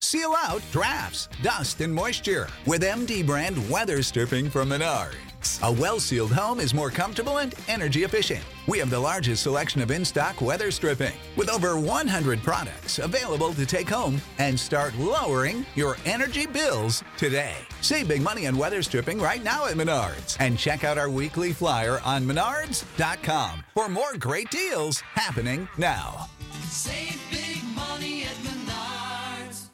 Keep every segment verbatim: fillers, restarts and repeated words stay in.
Seal out drafts, dust, and moisture with M D brand weather stripping from Menards. A well-sealed home is more comfortable and energy efficient. We have the largest selection of in-stock weather stripping with over one hundred products available to take home and start lowering your energy bills today. Save big money on weather stripping right now at Menards and check out our weekly flyer on menards dot com for more great deals happening now. Save big money at Menards.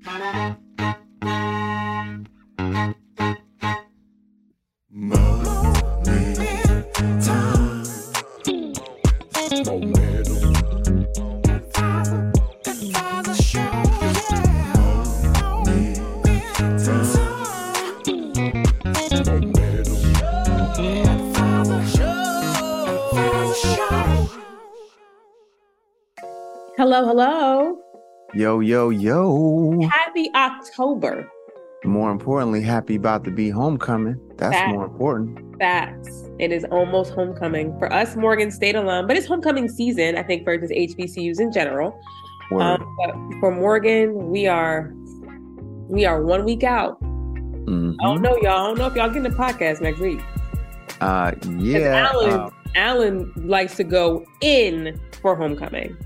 Hello, hello. Yo, yo, yo. Happy October. More importantly, happy about to be homecoming. That's Facts. more important. Facts. It is almost homecoming. For us, Morgan State alum, but it's homecoming season, I think, for just H B C Us in general. Um, but for Morgan, we are we are one week out. Mm-hmm. I don't know, y'all. I don't know if y'all getting the podcast next week. Uh, yeah. Alan, uh, Alan likes to go in for homecoming.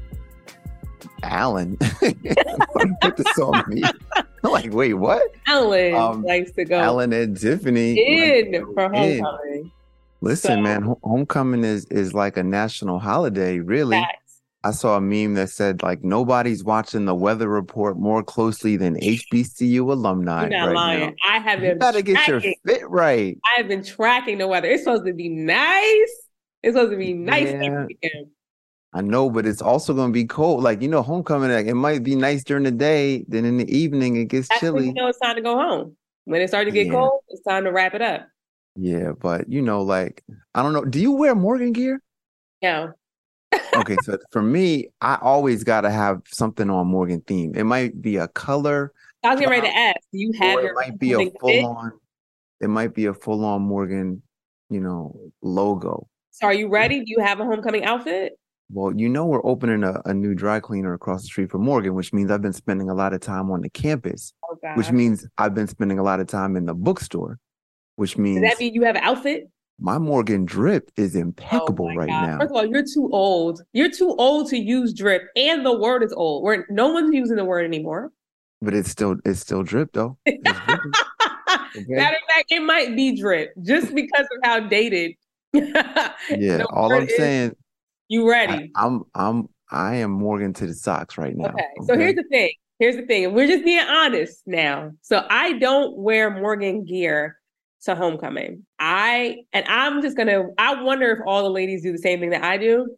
Alan. Put this on me. I'm like, wait, what? Alan Um, likes to go Alan and Tiffany. in like, for in. homecoming. Listen, So- man, ho- homecoming is is like a national holiday, really. Facts. I saw a meme that said, like, nobody's watching the weather report more closely than H B C U alumni. You're not right lying. now. I have You been gotta get your tracking. fit right. I have been tracking the weather. It's supposed to be nice. It's supposed to be nice Yeah. every weekend. I know, but it's also going to be cold. Like, you know, homecoming, like, it might be nice during the day. Then in the evening, it gets That's when chilly. you know it's time to go home. When it starts to get Yeah. cold, it's time to wrap it up. Yeah, but, you know, like, I don't know. Do you wear Morgan gear? Yeah. Okay, so for me, I always got to have something on Morgan theme. It might be a color, I was getting ready to ask, do you have or your it might be a homecoming fit? full-on, it might be a full-on Morgan, you know, logo. So are you ready? Do you have a homecoming outfit? Well, you know, we're opening a, a new dry cleaner across the street from Morgan, which means I've been spending a lot of time on the campus, Oh God. which means I've been spending a lot of time in the bookstore, which means Does that mean you have an outfit? my Morgan drip is impeccable Oh my right God. now. First of all, you're too old. You're too old to use drip, and the word is old. Where no one's using the word anymore. But it's still it's still drip though. It's dripping. Matter of fact, it might be drip just because of how dated. Yeah, The all word I'm is- saying, You ready? I, I'm I'm I am Morgan to the socks right now. Okay. So here's the thing. Here's the thing. And we're just being honest now. So I don't wear Morgan gear to homecoming. I and I'm just gonna I wonder if all the ladies do the same thing that I do.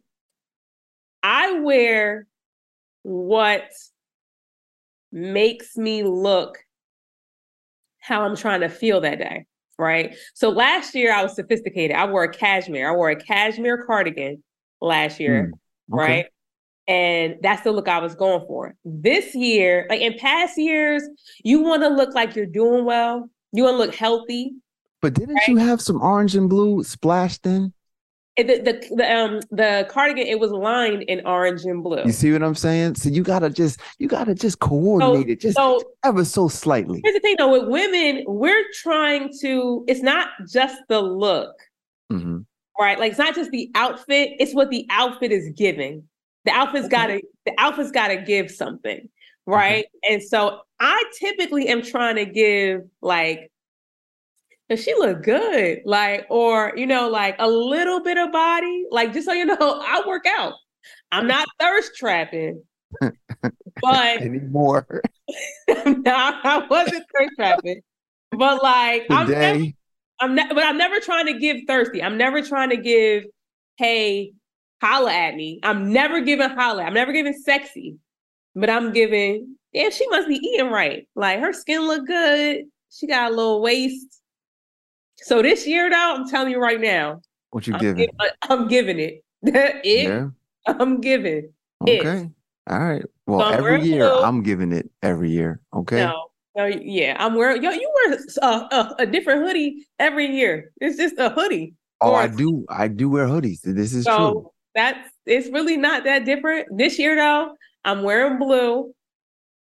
I wear what makes me look how I'm trying to feel that day. Right. So last year I was sophisticated. I wore a cashmere. I wore a cashmere cardigan last year. Hmm, okay. Right. And that's the look I was going for. This year, like in past years, you want to look like you're doing well. You want to look healthy. But didn't Right. you have some orange and blue splashed in? And The, the the um the cardigan, it was lined in orange and blue. You see what I'm saying? So you gotta just you gotta just coordinate it just So ever so slightly. here's the thing though, with women, we're trying to, it's not just the look, hmm right? Like it's not just the outfit, it's what the outfit is giving. The outfit's Okay. gotta, the outfit's gotta give something, right? And so I typically am trying to give like, does she look good? Like, or, you know, like a little bit of body. Like, just so you know, I work out. I'm not thirst trapping, but Anymore no, I wasn't thirst trapping. But like, I'm never, today. I'm not, but I'm never trying to give thirsty. I'm never trying to give, hey, holla at me. I'm never giving holla. I'm never giving sexy, but I'm giving, yeah, she must be eating right. Like her skin look good. She got a little waist. So this year, though, I'm telling you right now, What you I'm, giving? gi- I'm giving it. it. Yeah. I'm giving it. Okay. All right. Well, So I'm every wearing year blue. I'm giving it every year. Okay. No, no, yeah, I'm wearing. Yo, you wear a, a, a different hoodie every year. It's just a hoodie. Oh, Or I a- do. I do wear hoodies. This is So true. that's it's really not that different. This year, though, I'm wearing blue.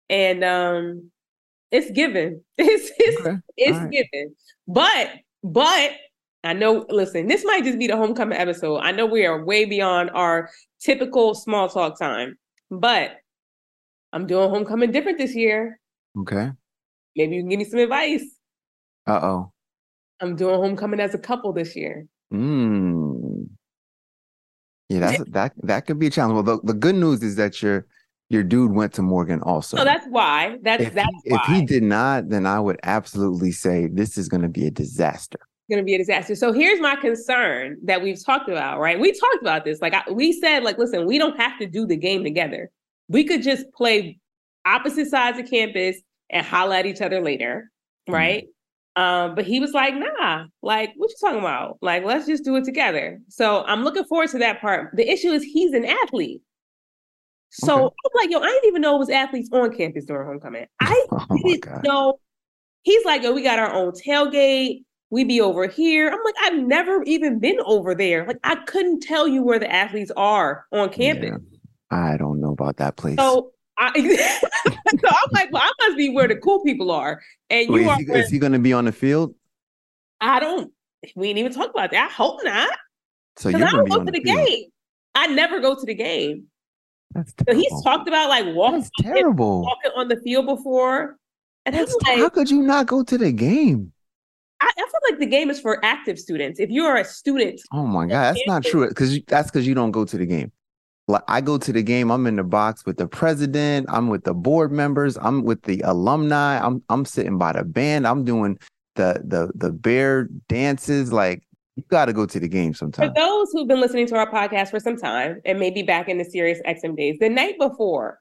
and um, it's given. It's it's Okay. it's All right. given. But but I know. Listen, this might just be the homecoming episode. I know we are way beyond our typical small talk time, but I'm doing homecoming different this year. Okay. Maybe you can give me some advice. Uh oh. I'm doing homecoming as a couple this year. Mm. Yeah, that's that that could be a challenge. Well, the, the good news is that your your dude went to Morgan also. So that's why. That's if that's he, why if he did not, then I would absolutely say this is going to be a disaster. it's going to be a disaster. So here's my concern that we've talked about, right? We talked about this. Like I, we said, like, listen, we don't have to do the game together. We could just play opposite sides of campus and holler at each other later, right? Mm-hmm. Um, but he was like, nah, like, what you talking about? Like, let's just do it together. So I'm looking forward to that part. The issue is he's an athlete. So okay. I'm like, yo, I didn't even know it was athletes on campus during homecoming. I oh didn't know. He's like, yo, we got our own tailgate. We be over here. I'm like, I've never even been over there. Like, I couldn't tell you where the athletes are on campus. Yeah, I don't know about that place. So, I, so I'm like, well, I must be where the cool people are. And you Wait, are. Is he, is he going to be on the field? I don't. We didn't even talk about that. I hope not. So you're I don't go to the, the game. I never go to the game. That's so he's talked about like walking. That's terrible. Walking on the field before. And That's I'm like, how could you not go to the game? I, I feel like the game is for active students. If you are a student. Oh my God, that's not true. Because that's because you don't go to the game. Like I go to the game, I'm in the box with the president, I'm with the board members, I'm with the alumni, I'm I'm sitting by the band, I'm doing the the the bear dances. Like you got to go to the game sometime. For those who've been listening to our podcast for some time and maybe back in the Sirius X M days, the night before,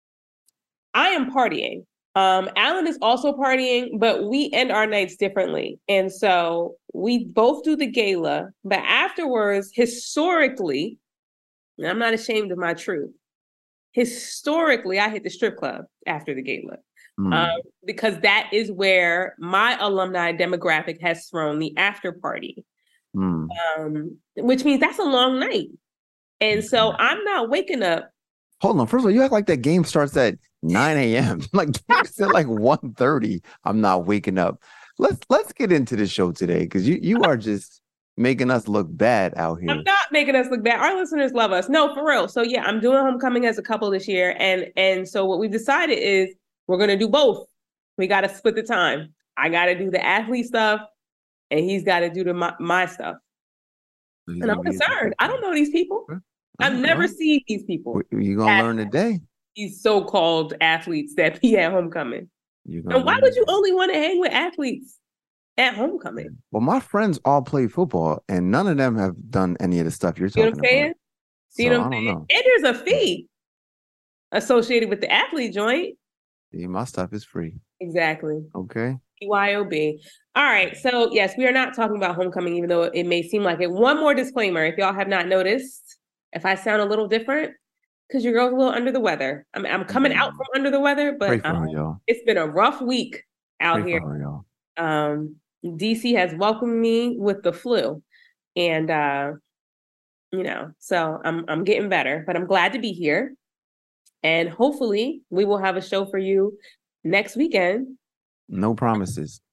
I am partying. Um, Alan is also partying, but we end our nights differently. And so we both do the gala, but afterwards, historically, and I'm not ashamed of my truth, historically, I hit the strip club after the gala. Mm. Um, because that is where my alumni demographic has thrown the after party, mm. um, which means that's a long night. And so I'm not waking up. Hold on. First of all, you act like that game starts at nine a.m. Like it's at like one thirty. I'm not waking up. Let's let's get into the show today because you you are just making us look bad out here. I'm not making us look bad. Our listeners love us. No, for real. So yeah, I'm doing homecoming as a couple this year. And and so what we've decided is we're gonna do both. We gotta split the time. I gotta do the athlete stuff and he's gotta do the my, my stuff. So and I'm concerned. I don't know these people. Okay. I've never know. seen these people. You're going to learn today. These so-called athletes that be at homecoming. And why would you only want to hang with athletes at homecoming? Well, my friends all play football, and none of them have done any of the stuff you're talking about. You know what I'm saying? See what I'm saying? And there's a fee associated with the athlete joint. See, my stuff is free. Exactly. Okay. B Y O B. All right. So, yes, we are not talking about homecoming, even though it may seem like it. One more disclaimer, if y'all have not noticed, if I sound a little different, because your girl's a little under the weather. I'm I'm coming out from under the weather, but um, her, it's been a rough week out Pray here. Her, um, D C has welcomed me with the flu, and uh, you know, so I'm I'm getting better, but I'm glad to be here, and hopefully we will have a show for you next weekend. No promises.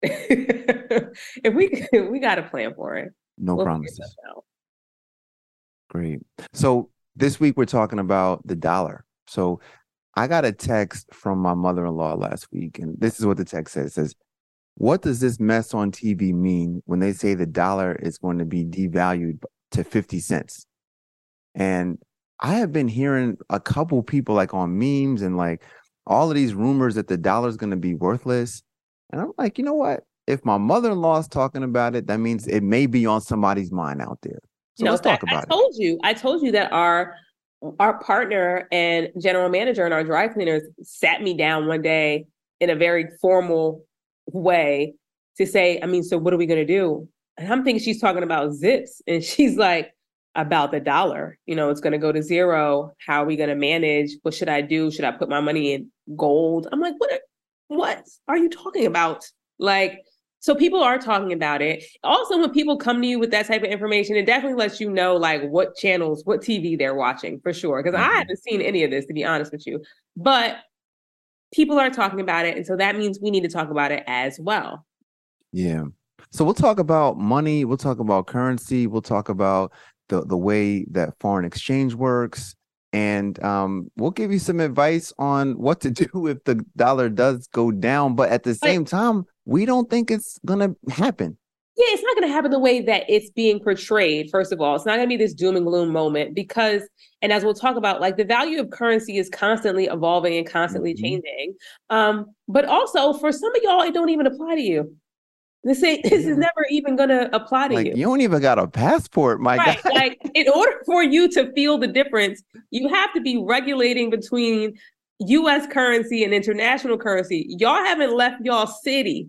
If we we got a plan for it. No we'll promises. Great. So this week we're talking about the dollar. So I got a text from my mother-in-law last week, and this is what the text says. It says, what does this mess on T V mean when they say the dollar is going to be devalued to fifty cents? And I have been hearing a couple people like on memes and like all of these rumors that the dollar is going to be worthless. And I'm like, you know what? If my mother-in-law is talking about it, that means it may be on somebody's mind out there. So no, let's talk about I told it. you, I told you that our our partner and general manager and our dry cleaners sat me down one day in a very formal way to say, I mean, so what are we going to do? And I'm thinking she's talking about zips. And she's like, about the dollar, you know, it's going to go to zero. How are we going to manage? What should I do? Should I put my money in gold? I'm like, what, are, what are you talking about? Like, so people are talking about it. Also, when people come to you with that type of information, it definitely lets you know like what channels, what T V they're watching for sure. Because mm-hmm. I haven't seen any of this, to be honest with you. But people are talking about it. And so that means we need to talk about it as well. Yeah. So we'll talk about money. We'll talk about currency. We'll talk about the, the way that foreign exchange works. And um, we'll give you some advice on what to do if the dollar does go down. But at the same time, we don't think it's going to happen. Yeah, it's not going to happen the way that it's being portrayed. First of all, it's not going to be this doom and gloom moment because, and as we'll talk about, like the value of currency is constantly evolving and constantly mm-hmm. changing. Um, but also for some of y'all, it don't even apply to you. This ain't, this yeah. is never even going to apply to like, you. You don't even got a passport, my right. guy. Like in order for you to feel the difference, you have to be regulating between U S currency and international currency. Y'all haven't left y'all city.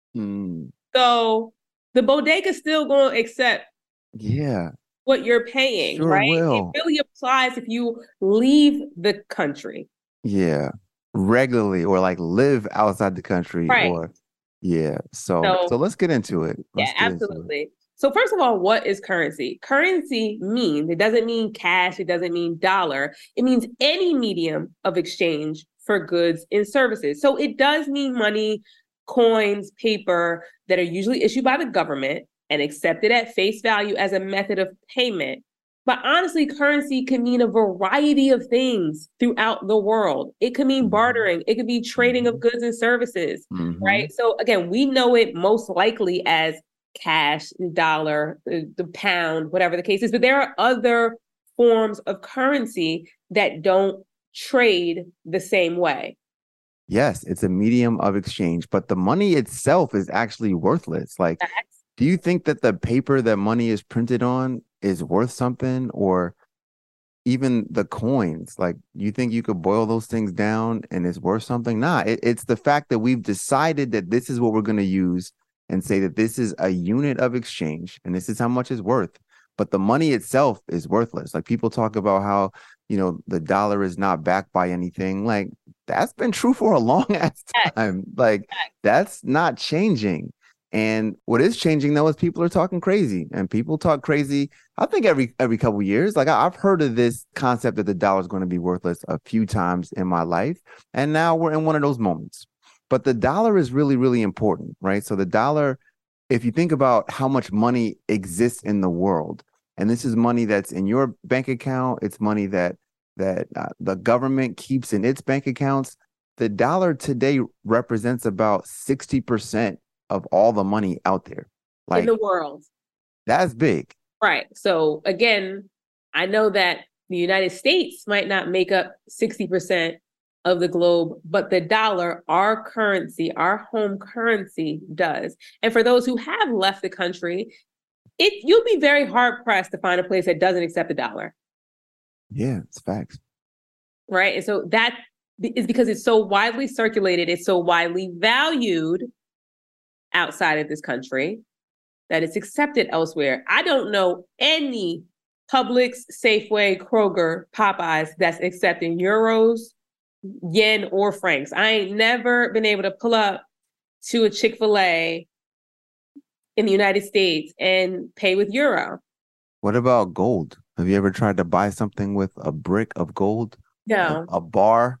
Mm. So the bodega is still going to accept yeah. what you're paying, sure right? Will. It really applies if you leave the country. Yeah, regularly or like live outside the country. Right. Or yeah. So, so, so let's get into it. Let's yeah, absolutely. It. So first of all, what is currency? Currency means, it doesn't mean cash. It doesn't mean dollar. It means any medium of exchange for goods and services. So it does mean money, coins, paper that are usually issued by the government and accepted at face value as a method of payment. But honestly, currency can mean a variety of things throughout the world. It could mean bartering. It could be trading of goods and services, mm-hmm. right? So again, we know it most likely as cash, dollar, the, the pound, whatever the case is. But there are other forms of currency that don't trade the same way. Yes, it's a medium of exchange, but the money itself is actually worthless. Like, That's- do you think that the paper that money is printed on is worth something, or even the coins? Like, you think you could boil those things down and it's worth something? Nah, it, it's the fact that we've decided that this is what we're going to use and say that this is a unit of exchange and this is how much it's worth. But the money itself is worthless. Like, people talk about how, you know, the dollar is not backed by anything. Like, that's been true for a long ass time. Like, that's not changing. And what is changing, though, is people are talking crazy, and people talk crazy. I think every every couple of years. Like, I, I've heard of this concept that the dollar is going to be worthless a few times in my life. And now we're in one of those moments. But the dollar is really, really important, right? So the dollar, if you think about how much money exists in the world, and this is money that's in your bank account, it's money that that uh, the government keeps in its bank accounts. The dollar today represents about sixty percent of all the money out there. Like, in the world. That's big. Right. So again, I know that the United States might not make up sixty percent of the globe, but the dollar, our currency, our home currency does. And for those who have left the country, it you'll be very hard pressed to find a place that doesn't accept the dollar. Yeah, it's facts. Right. And so that is because it's so widely circulated, it's so widely valued outside of this country that it's accepted elsewhere. I don't know any Publix, Safeway, Kroger, Popeyes that's accepting euros, yen, or francs. I ain't never been able to pull up to a Chick-fil-A in the United States and pay with euro. What about gold? Have you ever tried to buy something with a brick of gold? No. A, a bar?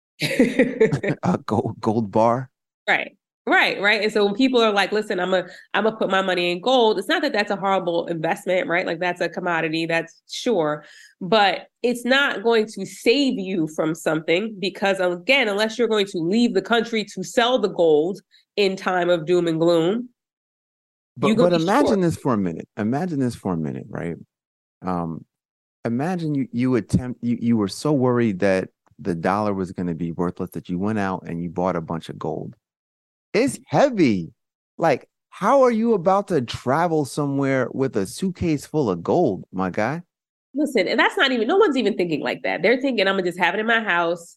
A gold, gold bar? Right. Right, right. And so when people are like, listen, I'm a, I'm gonna put my money in gold, it's not that that's a horrible investment, right? Like, that's a commodity, that's sure. But it's not going to save you from something because, again, unless you're going to leave the country to sell the gold in time of doom and gloom. But, but imagine this for a minute. Imagine this for a minute, right? Um, imagine you, you attempt, you, you were so worried that the dollar was going to be worthless that you went out and you bought a bunch of gold. It's heavy. Like, how are you about to travel somewhere with a suitcase full of gold, my guy? Listen, and that's not even, no one's even thinking like that. They're thinking, I'm gonna just have it in my house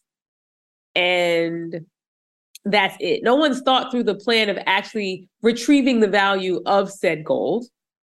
and that's it. No one's thought through the plan of actually retrieving the value of said gold.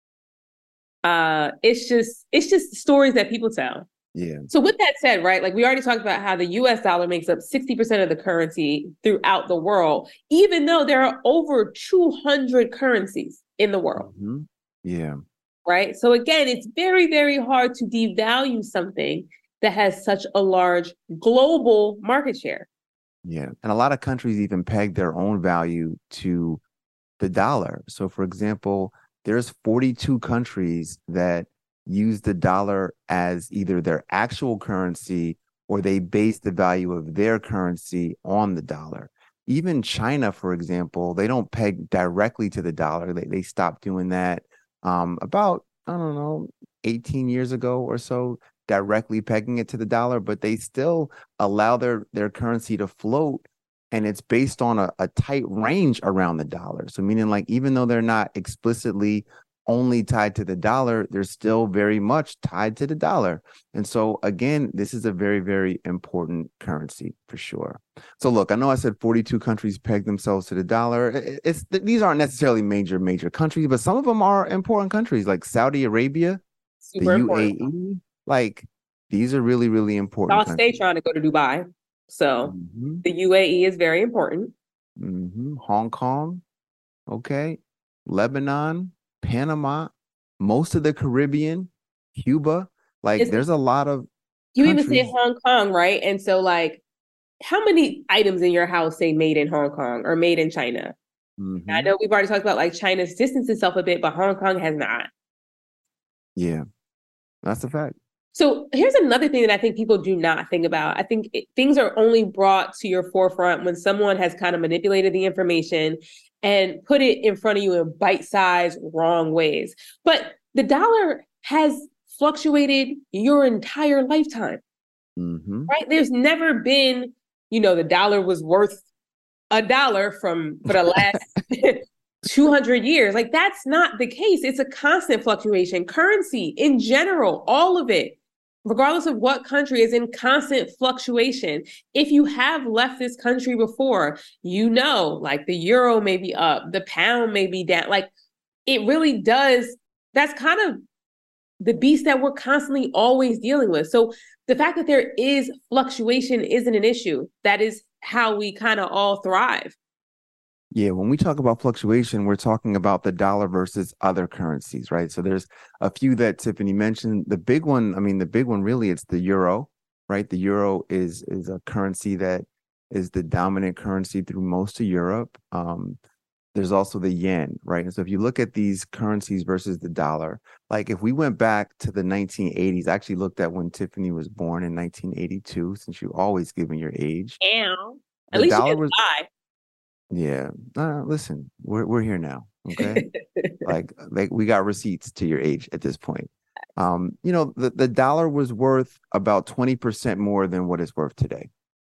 Uh, it's just, it's just stories that people tell. Yeah. So with that said, right, like we already talked about how the U S dollar makes up sixty percent of the currency throughout the world, even though there are over two hundred currencies in the world. Mm-hmm. Yeah. Right. So again, it's very, very hard to devalue something that has such a large global market share. Yeah. And a lot of countries even peg their own value to the dollar. So, for example, there's forty-two countries that use the dollar as either their actual currency or they base the value of their currency on the dollar. Even China, for example, they don't peg directly to the dollar. They, they stopped doing that um, about, I don't know, eighteen years ago or so, directly pegging it to the dollar, but they still allow their, their currency to float. And it's based on a, a tight range around the dollar. So meaning like, even though they're not explicitly only tied to the dollar, they're still very much tied to the dollar. And so again, this is a very, very important currency for sure. So look, I know I said forty-two countries peg themselves to the dollar. It's these aren't necessarily major, major countries, but some of them are important countries like Saudi Arabia, Super the important. U A E. Like these are really, really important Y'all countries. stay trying to go to Dubai. So Mhm. the U A E is very important. Mm-hmm. Hong Kong, okay, Lebanon, Panama, most of the Caribbean, Cuba. Like, It's, there's a lot of you even say countries. Hong Kong, right? And so, like, how many items in your house say made in Hong Kong or made in China? Mhm. I know we've already talked about like China's distanced itself a bit, but Hong Kong has not. Yeah, that's a fact. So here's another thing that I think people do not think about. I think it, things are only brought to your forefront when someone has kind of manipulated the information and put it in front of you in bite-sized wrong ways. But the dollar has fluctuated your entire lifetime, Mm-hmm. right? There's never been, you know, the dollar was worth a dollar from for the last two hundred years. Like, that's not the case. It's a constant fluctuation. Currency in general, all of it, regardless of what country, is in constant fluctuation. If you have left this country before, you know, like the euro may be up, the pound may be down. Like, it really does. That's kind of the beast that we're constantly always dealing with. So the fact that there is fluctuation isn't an issue. That is how we kind of all thrive. Yeah, when we talk about fluctuation, we're talking about the dollar versus other currencies, right? So there's a few that Tiffany mentioned. The big one, I mean, the big one really, it's the euro, right? The euro is is a currency that is the dominant currency through most of Europe. Um, there's also the yen, right? And so if you look at these currencies versus the dollar, like if we went back to the nineteen eighties, I actually looked at when Tiffany was born in nineteen eighty-two, since you always giving your age. Ow. At The least you dollar didn't was lie. Yeah. Uh, listen, we're we're here now. Okay. like like we got receipts to your age at this point. Um, you know, the, the dollar was worth about twenty percent more than what it's worth today.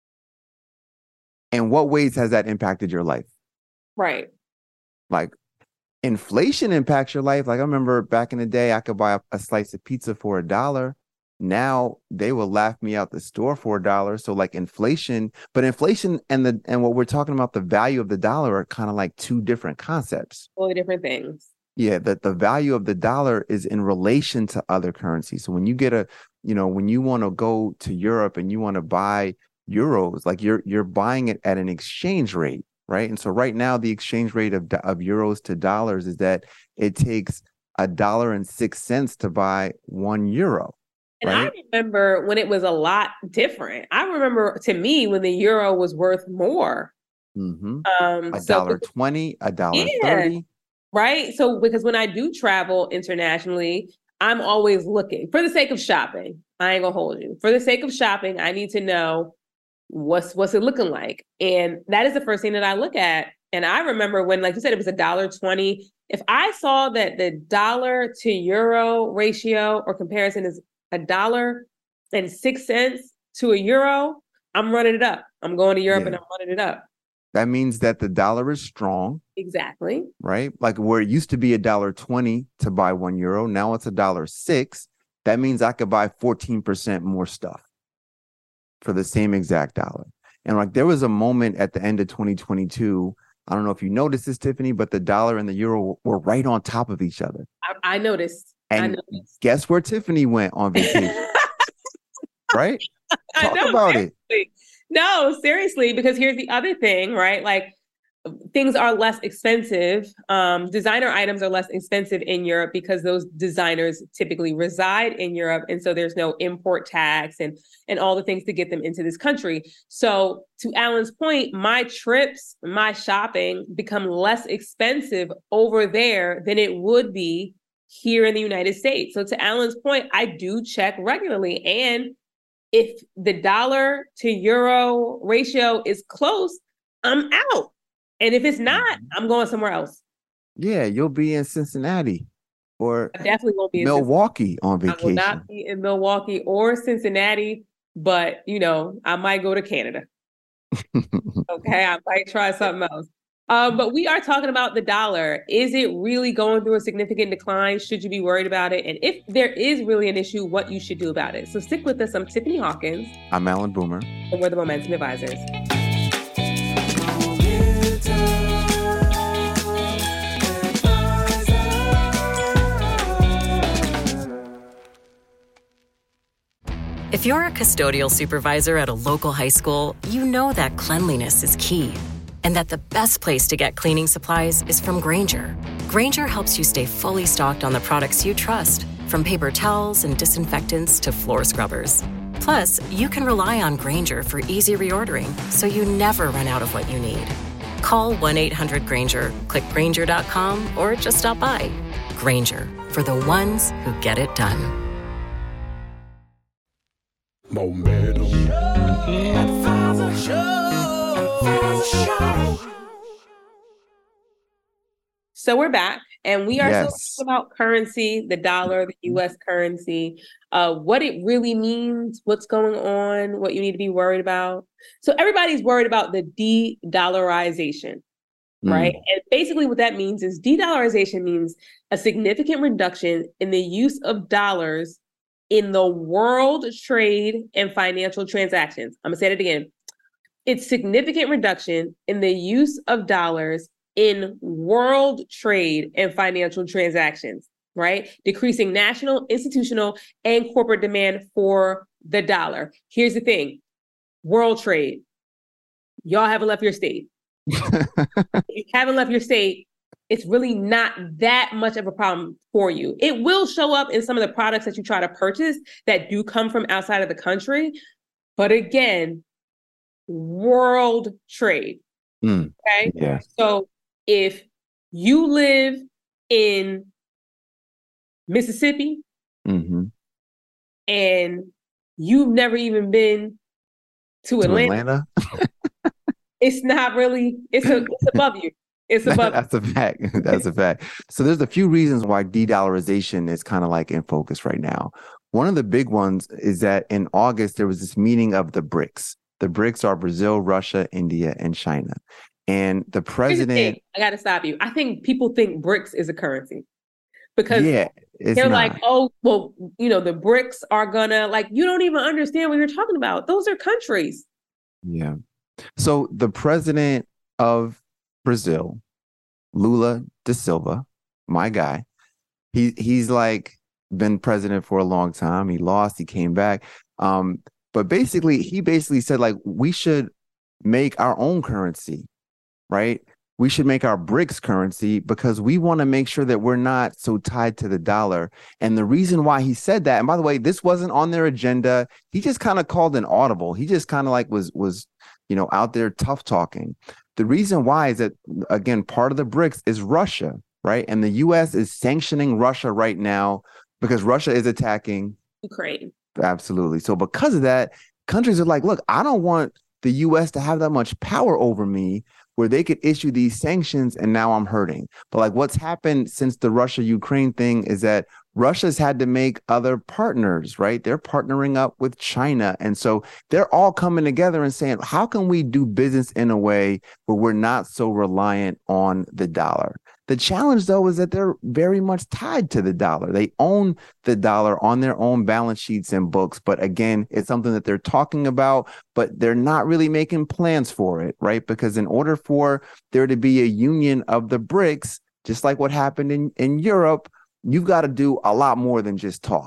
And what ways has that impacted your life? Right. Like inflation impacts your life. Like I remember back in the day, I could buy a, a slice of pizza for a dollar. Now they will laugh me out the store for a dollar. So like inflation, but inflation and the and what we're talking about, the value of the dollar, are kind of like two different concepts. Totally different things. Yeah, that the value of the dollar is in relation to other currencies. So when you get a, you know, when you want to go to Europe and you want to buy euros, like you're you're buying it at an exchange rate, right? And so right now the exchange rate of of euros to dollars is that it takes a dollar and six cents to buy one euro. And right? I remember when it was a lot different. I remember, to me, when the euro was worth more. Mm-hmm. Um, a so dollar twenty, a dollar yeah, thirty. right. So because when I do travel internationally, I'm always looking for the sake of shopping. I ain't gonna hold you. For the sake of shopping, I need to know what's what's it looking like, and that is the first thing that I look at. And I remember when, like you said, it was a dollar twenty. If I saw that the dollar to euro ratio or comparison is a dollar and six cents to a euro, I'm running it up. I'm going to Europe Yeah. and I'm running it up. That means that the dollar is strong, Exactly. right? Like where it used to be a dollar twenty to buy one euro, now it's a dollar six. That means I could buy fourteen percent more stuff for the same exact dollar. And like there was a moment at the end of twenty twenty-two, I don't know if you noticed this, Tiffany, but the dollar and the euro were right on top of each other. I, I noticed. And I noticed. guess where Tiffany went on vacation? Right? I Talk know, about seriously. it. No, seriously, because here's the other thing, right? Like things are less expensive. Um, designer items are less expensive in Europe because those designers typically reside in Europe. And so there's no import tax and, and all the things to get them into this country. So to Alan's point, my trips, my shopping become less expensive over there than it would be here in the United States. So to Alan's point, I do check regularly. And if the dollar to euro ratio is close, I'm out. And if it's not, I'm going somewhere else. Yeah, you'll be in Cincinnati or I definitely won't be in Milwaukee on vacation. I will not be in Milwaukee or Cincinnati, but you know, I might go to Canada. Okay, I might try something else. Um, but we are talking about the dollar. Is it really going through a significant decline? Should you be worried about it? And if there is really an issue, what you should do about it. So stick with us. I'm Tiffany Hawkins. I'm Alan Boomer. And we're the Momentum Advisors. If you're a custodial supervisor at a local high school, you know that cleanliness is key and that the best place to get cleaning supplies is from Grainger. Grainger helps you stay fully stocked on the products you trust, from paper towels and disinfectants to floor scrubbers. Plus, you can rely on Grainger for easy reordering, so you never run out of what you need. Call one eight hundred Grainger, click Grainger dot com, or just stop by. Grainger, for the ones who get it done. Momentum. So we're back, and we are Yes. still talking about currency, the dollar, the U S currency, uh, what it really means, what's going on, what you need to be worried about. So everybody's worried about the de-dollarization, Mm. right? And basically what that means is de-dollarization means a significant reduction in the use of dollars in the world trade and financial transactions. I'm gonna say it again. It's significant reduction in the use of dollars in world trade and financial transactions, right? Decreasing national, institutional, and corporate demand for the dollar. Here's the thing, world trade. Y'all haven't left your state. If you haven't left your state, it's really not that much of a problem for you. It will show up in some of the products that you try to purchase that do come from outside of the country. But again, world trade. Mm. Okay. Yeah. So if you live in Mississippi Mm-hmm. and you've never even been to, To Atlanta, Atlanta? it's not really, it's, a, it's above you. It's above That's a fact. That's a fact. So there's a few reasons why de-dollarization is kind of like in focus right now. One of the big ones is that in August, there was this meeting of the BRICS. The BRICS are Brazil, Russia, India, and China. And the Here's the president, thing, I got to stop you. I think people think BRICS is a currency because yeah, it's they're not. like, oh, well, you know, the BRICS are gonna, like, you don't even understand what you're talking about. Those are countries. Yeah. So the president of Brazil, Lula da Silva, my guy, he he's like been president for a long time. He lost, he came back. Um, but basically, he basically said, like, we should make our own currency, right? We should make our BRICS currency because we want to make sure that we're not so tied to the dollar. And the reason why he said that, and by the way, this wasn't on their agenda. He just kind of called an audible. He just kind of like was was, you know, out there tough talking. The reason why is that, again, part of the BRICS is Russia, right? And the U S is sanctioning Russia right now because Russia is attacking Ukraine. Absolutely. So because of that, countries are like, look, I don't want the U S to have that much power over me where they could issue these sanctions and now I'm hurting. But like what's happened since the Russia-Ukraine thing is that Russia's had to make other partners, right? They're partnering up with China. And so they're all coming together and saying, how can we do business in a way where we're not so reliant on the dollar? The challenge, though, is that they're very much tied to the dollar. They own the dollar on their own balance sheets and books. But again, it's something that they're talking about, but they're not really making plans for it, right? Because in order for there to be a union of the BRICS, just like what happened in, in Europe, you've got to do a lot more than just talk.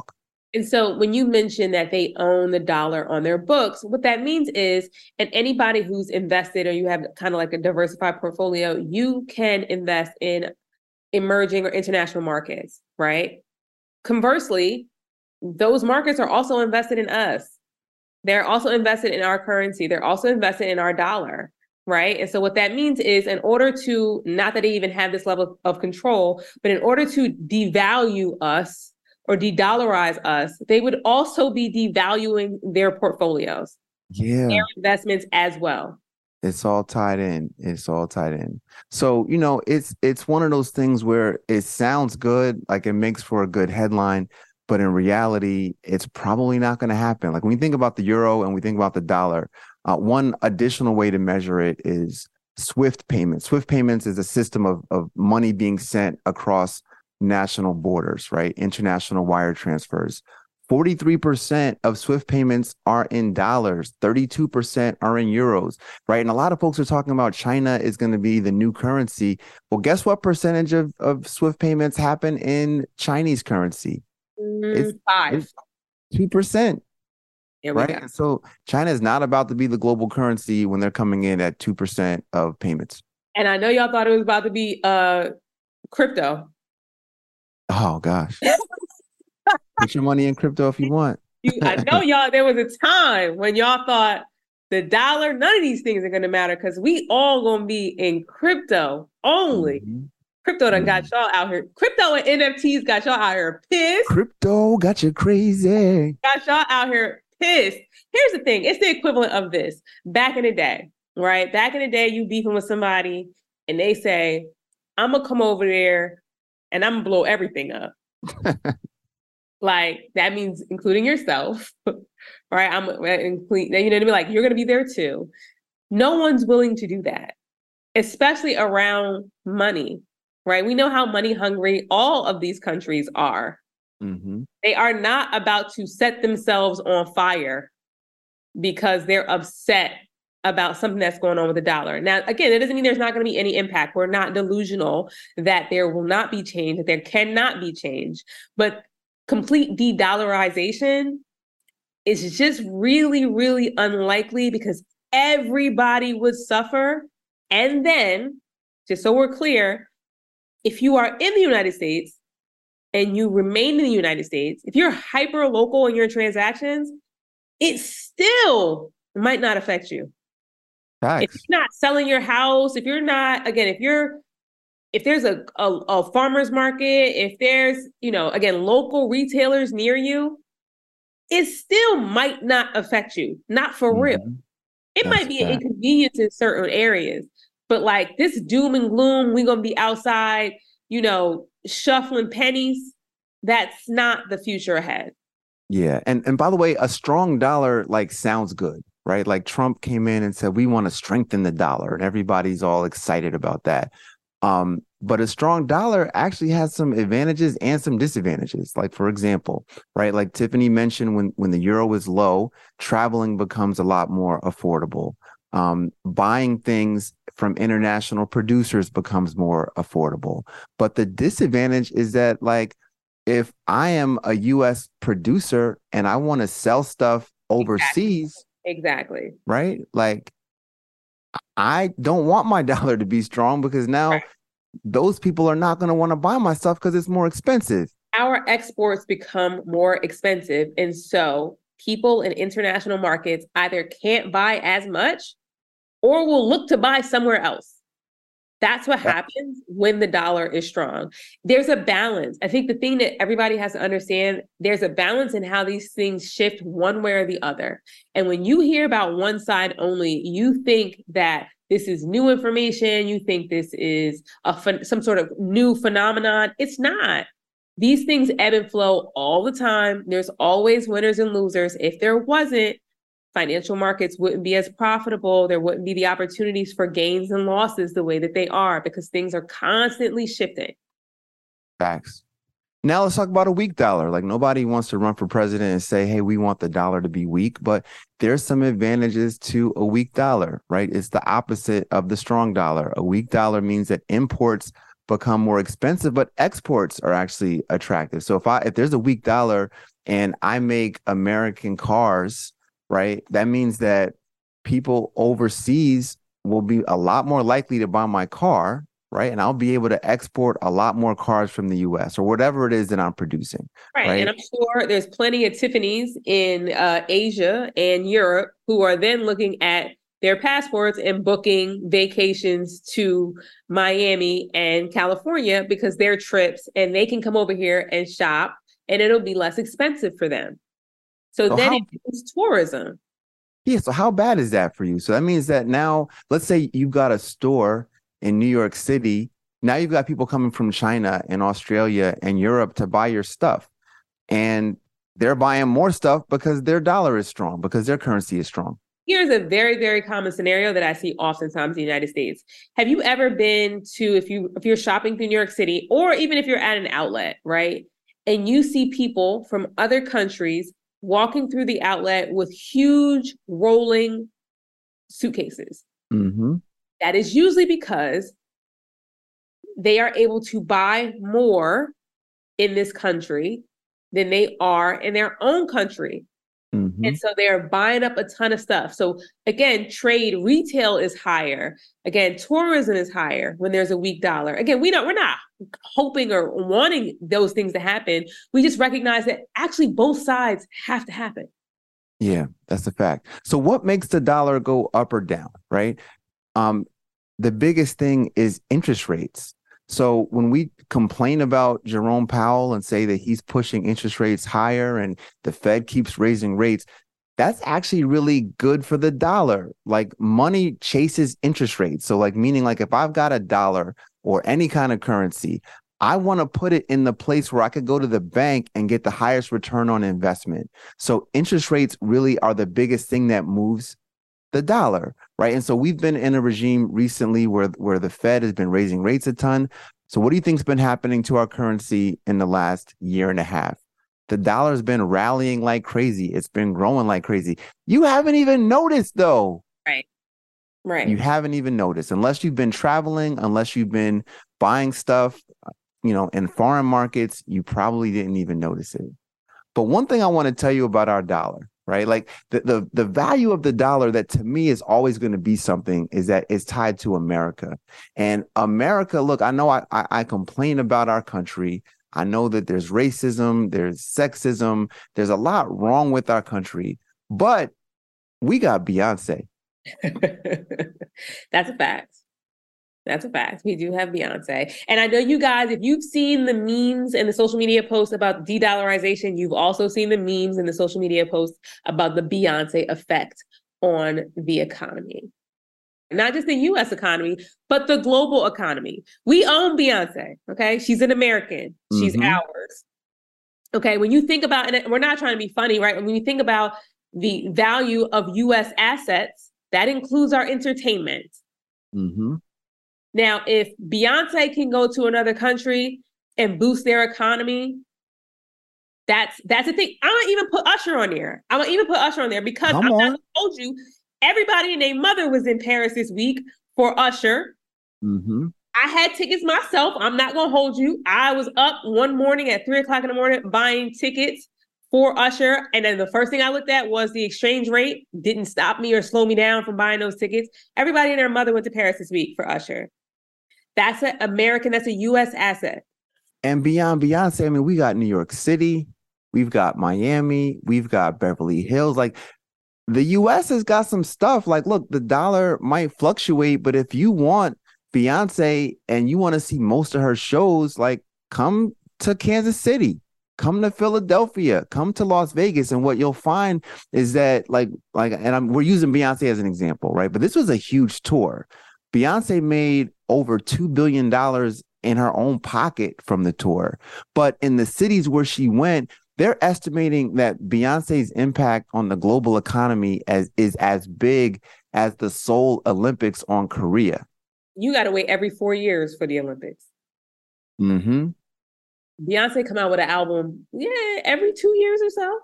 And so when you mention that they own the dollar on their books, what that means is, and anybody who's invested or you have kind of like a diversified portfolio, you can invest in emerging or international markets, right? Conversely, those markets are also invested in us. They're also invested in our currency. They're also invested in our dollar, right? And so what that means is in order to, not that they even have this level of control, but in order to devalue us or de-dollarize us, they would also be devaluing their portfolios, Yeah. their investments as well. It's all tied in. It's all tied in. So, you know, it's it's one of those things where it sounds good, like it makes for a good headline, but in reality, it's probably not going to happen. Like when we think about the euro and we think about the dollar, uh, one additional way to measure it is SWIFT payments. SWIFT payments is a system of, of money being sent across national borders, right? International wire transfers. forty-three percent of SWIFT payments are in dollars, thirty-two percent are in euros, right? And a lot of folks are talking about China is going to be the new currency. Well, guess what percentage of, of SWIFT payments happen in Chinese currency? It's, Five. it's two percent, Here we right? go. And so China is not about to be the global currency when they're coming in at two percent of payments. And I know y'all thought it was about to be uh crypto. Oh, gosh. Put your money in crypto if you want. You, I know y'all, there was a time when y'all thought the dollar, none of these things are going to matter because we all going to be in crypto only. Mhm. Crypto done Mhm. got y'all out here. Crypto and N F Ts got y'all out here pissed. Crypto got you crazy. Got y'all out here pissed. Here's the thing. It's the equivalent of this. Back in the day, right? Back in the day, you beefing with somebody and they say, I'm going to come over there and I'm going to blow everything up. Like, that means including yourself, right? I'm include, you know, to be like, you're going to be there too. No one's willing to do that, especially around money, right? We know how money hungry all of these countries are. Mm-hmm. They are not about to set themselves on fire because they're upset about something that's going on with the dollar. Now, again, it doesn't mean there's not going to be any impact. We're not delusional that there will not be change, that there cannot be change. But complete de-dollarization is just really, really unlikely because everybody would suffer. And then, just so we're clear, if you are in the United States and you remain in the United States, if you're hyper local in your transactions, it still might not affect you. Facts. If you're not selling your house, if you're not, again, if you're, if there's a, a, a farmer's market, if there's, you know, again, local retailers near you, it still might not affect you. Not for Mhm. real. It That's might be an fact. inconvenience in certain areas, but like this doom and gloom, we're going to be outside, you know, shuffling pennies. That's not the future ahead. Yeah. And and by the way, a strong dollar like sounds good, right? Like Trump came in and said, we want to strengthen the dollar, and everybody's all excited about that. Um, but a strong dollar actually has some advantages and some disadvantages. Like, for example, right, like Tiffany mentioned, when, when the euro is low, traveling becomes a lot more affordable. Um, buying things from international producers becomes more affordable. But the disadvantage is that, like, if I am a U S producer and I want to sell stuff overseas, Exactly. right? Like, I don't want my dollar to be strong because now Right. those people are not going to want to buy my stuff because it's more expensive. Our exports become more expensive. And so people in international markets either can't buy as much or will look to buy somewhere else. That's what Yeah. happens when the dollar is strong. There's a balance. I think the thing that everybody has to understand, there's a balance in how these things shift one way or the other. And when you hear about one side only, you think that this is new information. You think this is a phen- some sort of new phenomenon. It's not. These things ebb and flow all the time. There's always winners and losers. If there wasn't, financial markets wouldn't be as profitable. There wouldn't be the opportunities for gains and losses the way that they are because things are constantly shifting. Facts. Now let's talk about a weak dollar. Like, nobody wants to run for president and say, hey, we want the dollar to be weak, but there's some advantages to a weak dollar, right? It's the opposite of the strong dollar. A weak dollar means that imports become more expensive, but exports are actually attractive. So if I if there's a weak dollar and I make American cars, right? That means that people overseas will be a lot more likely to buy my car, right? And I'll be able to export a lot more cars from the U S or whatever it is that I'm producing. Right. Right. And I'm sure there's plenty of Tiffany's in uh, Asia and Europe who are then looking at their passports and booking vacations to Miami and California because they're trips and they can come over here and shop and it'll be less expensive for them. So, So then how- it becomes tourism. Yeah. So how bad is that for you? So that means that now, let's say you've got a store in New York City. Now you've got people coming from China and Australia and Europe to buy your stuff. And they're buying more stuff because their dollar is strong, because their currency is strong. Here's a very, very common scenario that I see oftentimes in the United States. Have you ever been to, if you if you're shopping through New York City, or even if you're at an outlet, right? And you see people from other countries walking through the outlet with huge rolling suitcases. Mm-hmm. That is usually because they are able to buy more in this country than they are in their own country. Mm-hmm. And so they're buying up a ton of stuff. So again, trade retail is higher. Again, tourism is higher when there's a weak dollar. Again, we don't, we're not hoping or wanting those things to happen. We just recognize that actually both sides have to happen. Yeah, that's a fact. So what makes the dollar go up or down, right? Um, the biggest thing is interest rates. So when we complain about Jerome Powell and say that he's pushing interest rates higher and the Fed keeps raising rates, that's actually really good for the dollar. Like money chases interest rates. So like meaning like if I've got a dollar or any kind of currency, I want to put it in the place where I could go to the bank and get the highest return on investment. So interest rates really are the biggest thing that moves the dollar, right? And so we've been in a regime recently where, where the Fed has been raising rates a ton. So what do you think's been happening to our currency in the last year and a half? The dollar's been rallying like crazy. It's been growing like crazy. You haven't even noticed though. Right. Right. You haven't even noticed unless you've been traveling, unless you've been buying stuff, you know, in foreign markets, you probably didn't even notice it. But one thing I want to tell you about our dollar, right? Like the, the, the value of the dollar that to me is always going to be something is that it's tied to America. And America, look, I know I, I, I complain about our country. I know that there's racism, there's sexism, there's a lot wrong with our country, but we got Beyonce. That's a fact. That's a fact. We do have Beyonce. And I know you guys, if you've seen the memes and the social media posts about de-dollarization, you've also seen the memes and the social media posts about the Beyonce effect on the economy. Not just the U S economy, but the global economy. We own Beyonce, okay? She's an American. She's Mhm. ours. Okay, when you think about, and we're not trying to be funny, right? When you think about the value of U S assets, that includes our entertainment. Mm-hmm. Now, if Beyonce can go to another country and boost their economy, that's that's the thing. I'm gonna even put Usher on there. I'm gonna even put Usher on there because Come I'm on. not gonna hold you. Everybody and their mother was in Paris this week for Usher. Mm-hmm. I had tickets myself. I'm not gonna hold you. I was up one morning at three o'clock in the morning buying tickets for Usher, and then the first thing I looked at was the exchange rate. Didn't stop me or slow me down from buying those tickets. Everybody and their mother went to Paris this week for Usher. That's an American, that's a U S asset. And beyond Beyonce, I mean, we got New York City, we've got Miami, we've got Beverly Hills. Like the U S has got some stuff. Like, look, the dollar might fluctuate, but if you want Beyonce and you want to see most of her shows, like come to Kansas City, come to Philadelphia, come to Las Vegas. And what you'll find is that like, like, and I'm, we're using Beyonce as an example, right? But this was a huge tour. Beyonce made over two billion dollars in her own pocket from the tour. But in the cities where she went, they're estimating that Beyonce's impact on the global economy as is as big as the Seoul Olympics on Korea. You got to wait every four years for the Olympics. Mm-hmm. Beyonce come out with an album, yeah, every two years or so.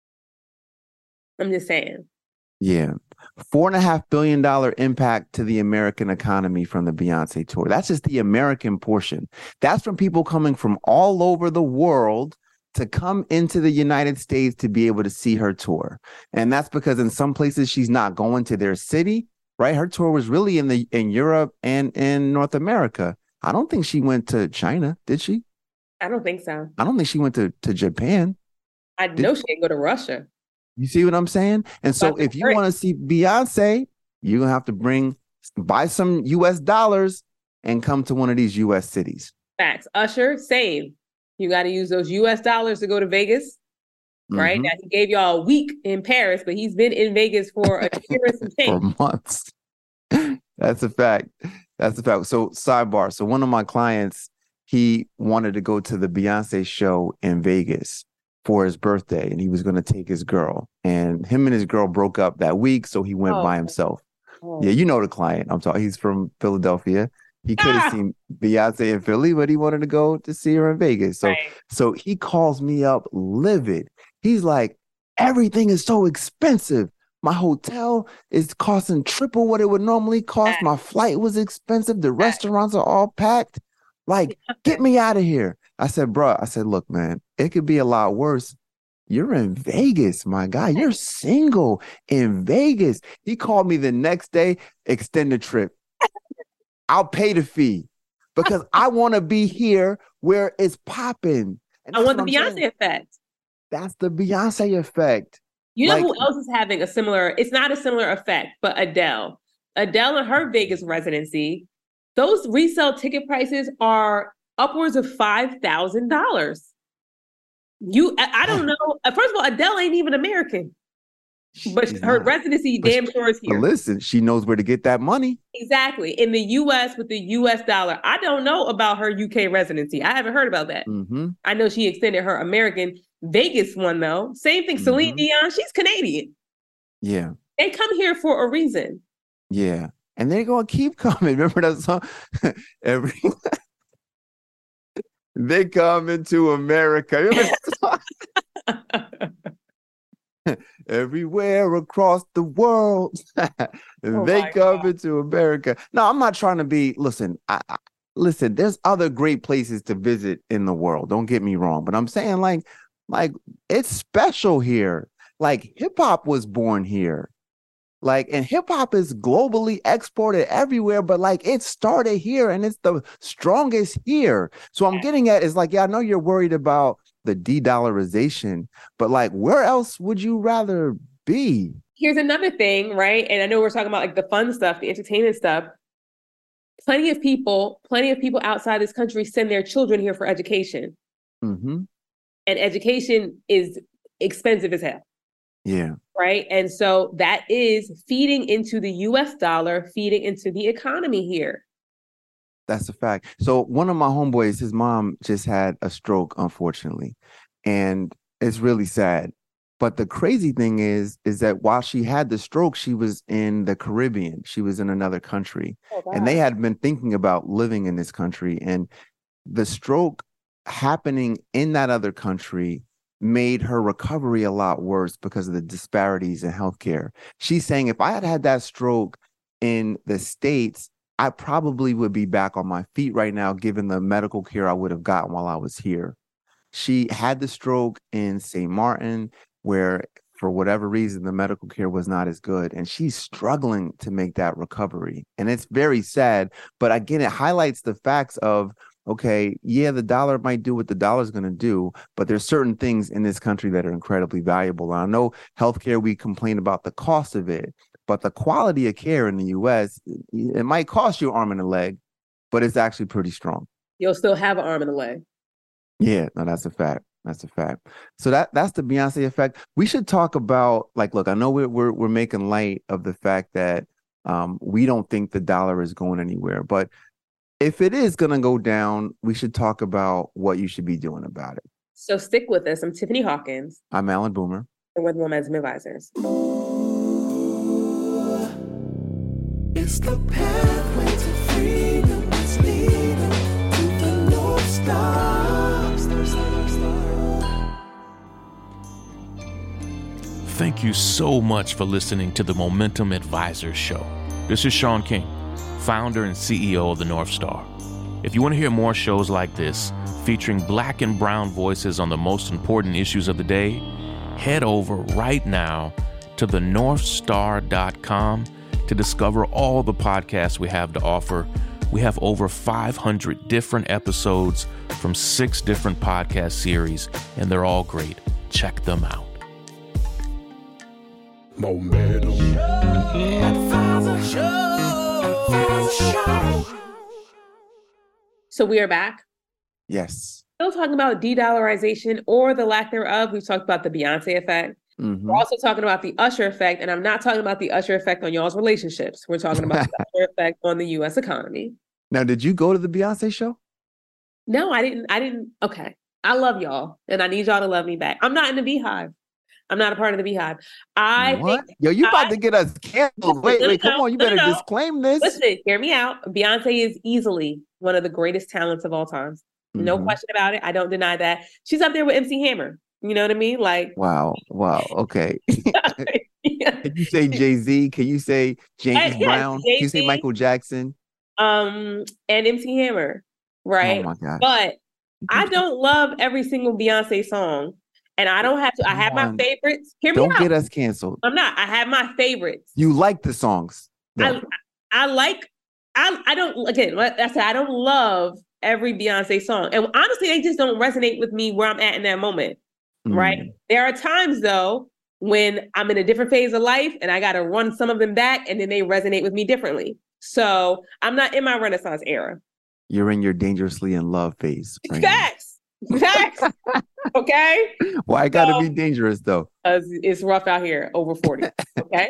I'm just saying. Yeah. Four and a half billion dollar impact to the American economy from the Beyonce tour. That's just the American portion. That's from people coming from all over the world to come into the United States to be able to see her tour. And that's because in some places she's not going to their city, right? Her tour was really in the in Europe and in North America. I don't think she went to China, did she? I don't think so. I don't think she went to, to Japan. I Did- know she didn't go to Russia. You see what I'm saying? And so That's if you great. want to see Beyonce, you're going to have to bring, buy some U S dollars and come to one of these U S cities. Facts. Usher, same. You got to use those U S dollars to go to Vegas, right? Mhm. Now, he gave y'all a week in Paris, but he's been in Vegas for a year and some For change. months. That's a fact. That's a fact. So sidebar. So one of my clients, he wanted to go to the Beyonce show in Vegas for his birthday, and he was going to take his girl. And him and his girl broke up that week, so he went Oh. by himself. Oh. Yeah, you know the client I'm talking. He's from Philadelphia. He could have Ah! seen Beyonce in Philly, but he wanted to go to see her in Vegas. So, Right. so he calls me up livid. He's like, everything is so expensive. My hotel is costing triple what it would normally cost. My flight was expensive. The restaurants are all packed. Like, get me out of here. I said, bro, I said, look, man, it could be a lot worse. You're in Vegas, my guy. You're single in Vegas. He called me the next day, extend the trip. I'll pay the fee because I want to be here where it's popping. And I that's want the what I'm Beyonce saying. effect. That's the Beyonce effect. You know Like- who else is having a similar, it's not a similar effect, but Adele. Adele and her Vegas residency, those resale ticket prices are upwards of five thousand dollars. You, I, I don't know. uh, First of all, Adele ain't even American, but She's her not. residency But damn sure is But here. listen, she knows where to get that money. Exactly. In the U S with the U S dollar. I don't know about her U K residency. I haven't heard about that. Mm-hmm. I know she extended her American Vegas one though. Same thing. Celine Mhm. Dion, she's Canadian. Yeah. They come here for a reason. Yeah. And they're going to keep coming. Remember that song? Every They come into America. Remember that song? Everywhere across the world. Oh They my come God. into America. No, I'm not trying to be, listen, I, I, listen, there's other great places to visit in the world. Don't get me wrong. But I'm saying like, like it's special here. Like hip hop was born here. Like, and hip hop is globally exported everywhere, but like it started here and it's the strongest here. So I'm getting at is like, yeah, I know you're worried about the de-dollarization, but like, where else would you rather be? Here's another thing, right? And I know we're talking about like the fun stuff, the entertainment stuff. Plenty of people, plenty of people outside this country send their children here for education. Mm-hmm. And education is expensive as hell. Yeah. Right. And so that is feeding into the U S dollar, feeding into the economy here. That's a fact. So one of my homeboys, his mom just had a stroke, unfortunately, and it's really sad. But the crazy thing is, is that while she had the stroke, she was in the Caribbean. She was in another country, and they had been thinking about living in this country. And the stroke happening in that other country made her recovery a lot worse because of the disparities in healthcare. She's saying, if I had had that stroke in the States, I probably would be back on my feet right now, given the medical care I would have gotten while I was here. She had the stroke in Saint Martin, where for whatever reason, the medical care was not as good. And she's struggling to make that recovery. And it's very sad. But again, it highlights the facts of, okay, yeah, the dollar might do what the dollar is going to do, but there's certain things in this country that are incredibly valuable. And I know healthcare, we complain about the cost of it, but the quality of care in the U S, it might cost you an arm and a leg, but it's actually pretty strong. You'll still have an arm and a leg. Yeah, no, that's a fact. That's a fact. So that that's the Beyonce effect. We should talk about, like, look, I know we're we're, we're making light of the fact that um, we don't think the dollar is going anywhere, but if it is going to go down, we should talk about what you should be doing about it. So stick with us. I'm Tiffany Hawkins, I'm Alan Boomer. and we're the Momentum Advisors. It's the pathway to freedom. It's leading to the North Star. Star, star, star. Thank you so much for listening to the Momentum Advisors Show. This is Sean King, founder and C E O of the North Star. If you want to hear more shows like this, featuring black and brown voices on the most important issues of the day, head over right now to the north star dot com to discover all the podcasts we have to offer. We have over five hundred different episodes from six different podcast series, and they're all great. Check them out. Momentum. So we are back. Yes. Still talking about de-dollarization or the lack thereof. We've talked about the Beyonce effect. Mm-hmm. We're also talking about the Usher effect, and I'm not talking about the Usher effect on y'all's relationships. We're talking about the Usher effect on the U S economy. Now, did you go to the Beyonce show? No, I didn't. I didn't. Okay. I love y'all, and I need y'all to love me back. I'm not in the Beehive. I'm not a part of the Beehive. I what? think Yo, you about I, to get us canceled. Wait, no, wait, no, come on. You no, better no. disclaim this. Listen, hear me out. Beyonce is easily one of the greatest talents of all time. No Mhm. question about it. I don't deny that. She's up there with M C Hammer. You know what I mean? Like, Wow, wow, okay. yeah. Can you say Jay-Z? Can you say James Uh, yes, Brown? Can you say Jay-Z. Michael Jackson? um, and M C Hammer, right? Oh my gosh. But I don't love every single Beyonce song, and I don't have to. I have my Come on. favorites. Hear me Don't out. get us canceled. I'm not. I have my favorites. You like the songs. I though. I like. I I don't. Again, like I said, I don't love every Beyonce song, and honestly, they just don't resonate with me where I'm at in that moment. Right. Mm. There are times though when I'm in a different phase of life, and I got to run some of them back, and then they resonate with me differently. So I'm not in my Renaissance era. You're in your dangerously in love phase. right now. Facts. Facts. Okay. Why it gotta So- be dangerous though? Uh, it's rough out here over forty. Okay.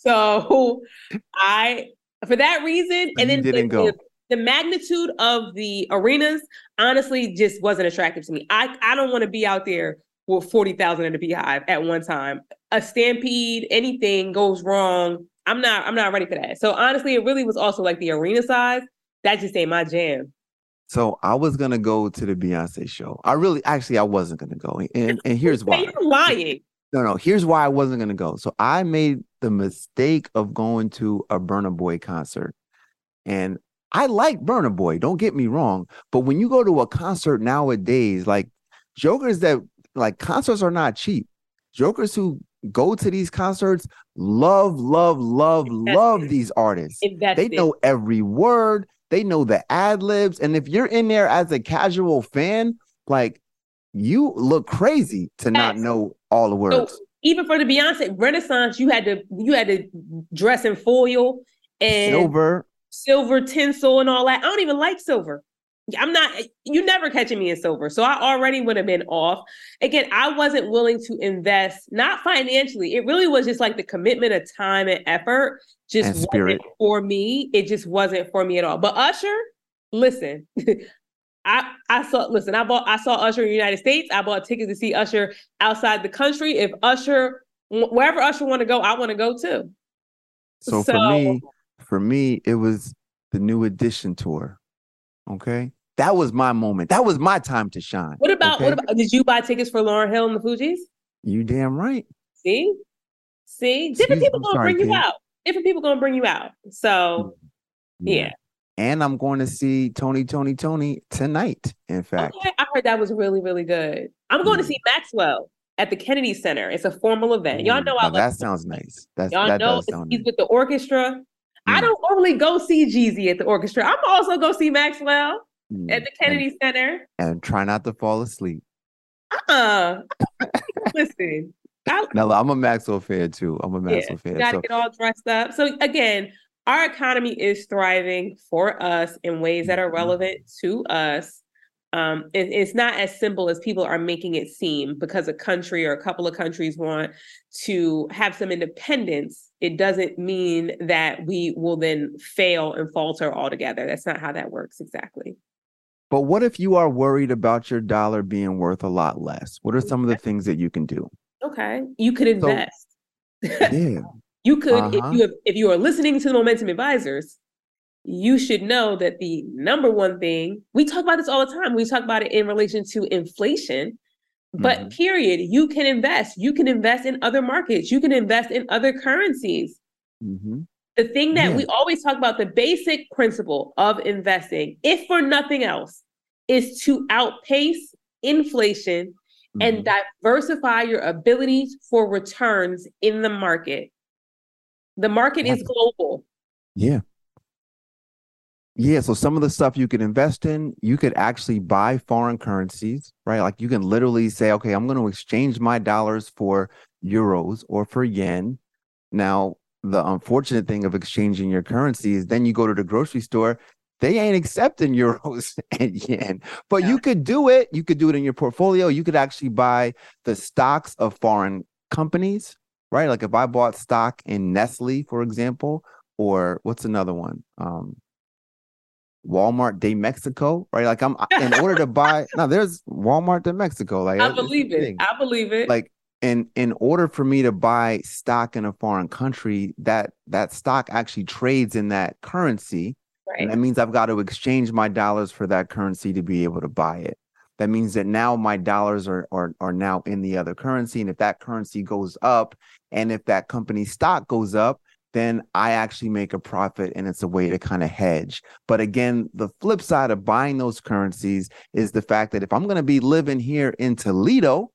So I, for that reason, So and you then didn't the, go. the, the magnitude of the arenas honestly just wasn't attractive to me. I, I don't want to be out there with forty thousand in the Beehive at one time. A stampede, anything goes wrong. I'm not, I'm not ready for that. So honestly, it really was also like the arena size. That just ain't my jam. So I was gonna go to the Beyonce show. I really, actually, I wasn't gonna go, and and here's Hey, why. you're lying. No, no. Here's why I wasn't gonna go. So I made the mistake of going to a Burna Boy concert, and I like Burna Boy. Don't get me wrong, but when you go to a concert nowadays, like jokers that like concerts are not cheap. Jokers who go to these concerts love, love, love, love Invested. these artists. They Invested. know every word. They know the ad libs. And if you're in there as a casual fan, like you look crazy to not Yes. know all the So words. even for the Beyonce Renaissance, you had to you had to dress in foil and Silver. silver tinsel and all that. I don't even like silver. I'm not, you never catching me in silver. So I already would have been off. Again, I wasn't willing to invest, not financially. It really was just like the commitment of time and effort just And wasn't spirit. for me. It just wasn't for me at all. But Usher, listen, I I saw, listen, I bought, I saw Usher in the United States. I bought tickets to see Usher outside the country. If Usher, wherever Usher want to go, I want to go too. So, for So- me, for me, it was the New Edition tour. Okay. That was my moment. That was my time to shine. What about, okay? what about, did you buy tickets for Lauryn Hill and the Fugees? You damn right. See, see, different Excuse- people I'm gonna sorry, bring you King. out. Different people gonna bring you out. So yeah, And I'm going to see Tony, Tony, Tony tonight. In fact, okay. I heard that was really, really good. I'm going to Mm. see Maxwell at the Kennedy Center. It's a formal event. Y'all know Ooh, I now love. that sounds nice. That's Y'all that know does sound he's nice. with the orchestra. I Mm. don't normally go see Jeezy at the orchestra. I'm also go see Maxwell Mm. at the Kennedy Center. And, and try not to fall asleep. Uh, listen. I, Now I'm a Maxwell fan too. I'm a Yeah, Maxwell you fan. gotta So get all dressed up. So again, our economy is thriving for us in ways that are Mhm. relevant to us. Um, it- it's not as simple as people are making it seem because a country or a couple of countries want to have some independence. It doesn't mean that we will then fail and falter altogether. That's not how that works exactly. But what if you are worried about your dollar being worth a lot less? What are some of the things that you can do? Okay, you could invest. Yeah. You could, Uh-huh. if you have, if you are listening to the Momentum Advisors, you should know that the number one thing, we talk about this all the time. We talk about it in relation to inflation, but Mhm. period, you can invest. You can invest in other markets. You can invest in other currencies. Mhm. The thing that Yeah. we always talk about, the basic principle of investing, if for nothing else, is to outpace inflation and Mhm. diversify your abilities for returns in the market. The market is global. Yeah. Yeah, so some of the stuff you could invest in, you could actually buy foreign currencies, right? Like you can literally say, okay, I'm going to exchange my dollars for euros or for yen. Now, the unfortunate thing of exchanging your currency is then you go to the grocery store, they ain't accepting euros and yen, but Yeah. you could do it. You could do it in your portfolio. You could actually buy the stocks of foreign companies, right? Like if I bought stock in Nestle, for example, or what's another one? Um, Walmart de Mexico, right? Like I'm in order to buy now there's Walmart de Mexico. Like I it's a believe it. thing. I believe it. Like in in order for me to buy stock in a foreign country, that that stock actually trades in that currency. And Right. that means I've got to exchange my dollars for that currency to be able to buy it. That means that now my dollars are are are now in the other currency. And if that currency goes up and if that company's stock goes up, then I actually make a profit and it's a way to kind of hedge. But again, the flip side of buying those currencies is the fact that if I'm going to be living here in Toledo,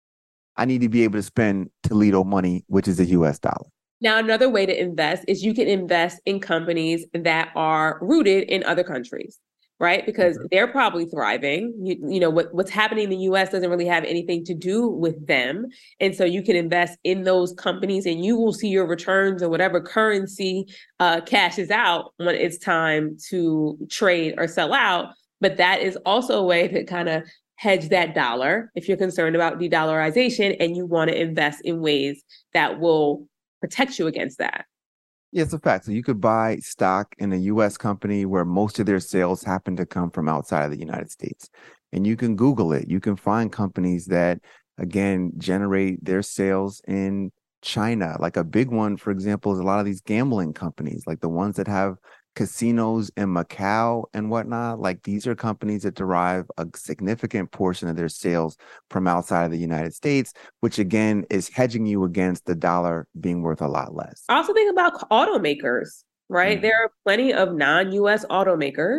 I need to be able to spend Toledo money, which is a U S dollar. Now, another way to invest is you can invest in companies that are rooted in other countries, right? Because Mhm. they're probably thriving. You, you know, what, what's happening in the U S doesn't really have anything to do with them. And so you can invest in those companies and you will see your returns or whatever currency uh, cashes out when it's time to trade or sell out. But that is also a way to kind of hedge that dollar if you're concerned about de-dollarization and you want to invest in ways that will protect you against that. Yeah, it's a fact. So you could buy stock in a U S company where most of their sales happen to come from outside of the United States. And you can Google it. You can find companies that, again, generate their sales in China. Like a big one, for example, is a lot of these gambling companies, like the ones that have casinos in Macau and whatnot. Like these are companies that derive a significant portion of their sales from outside of the United States, which again is hedging you against the dollar being worth a lot less. Also think about automakers, right? Mhm. There are plenty of non-U S automakers,